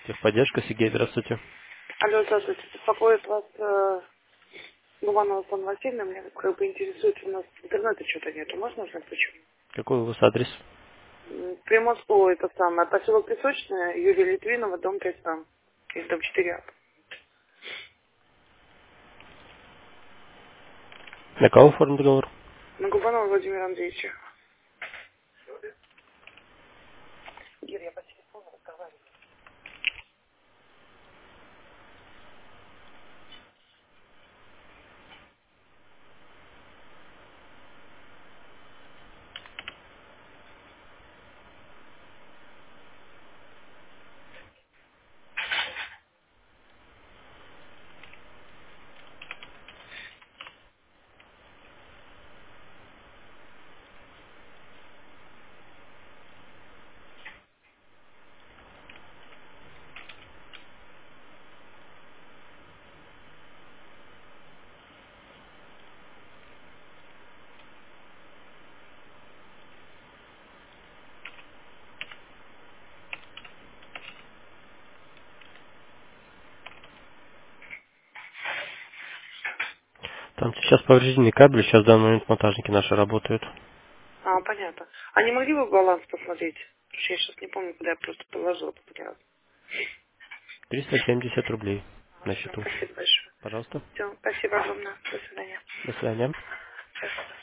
Техподдержка, Сергей, здравствуйте. Алло, здравствуйте. Беспокоит вас Губанова Сан Васильевна. Меня как бы интересует, у нас интернета что-то нету. Можно узнать почему? Какой у вас адрес? Приморского, это самое, поселок Песочная, Юрия Литвинова, дом 5 там. Или дом 4А. На кого оформлен договор? На Губанова Владимира Андреевича. Ир, я по телефону разговариваю. Там сейчас повреждены кабели, сейчас в данный момент монтажники наши работают. А, понятно. А не могли бы баланс посмотреть? Потому что я сейчас не помню, куда я просто положила последний раз. 370 рублей на Все, счету. спасибо большое. Пожалуйста. Все, спасибо огромное. До свидания. До свидания.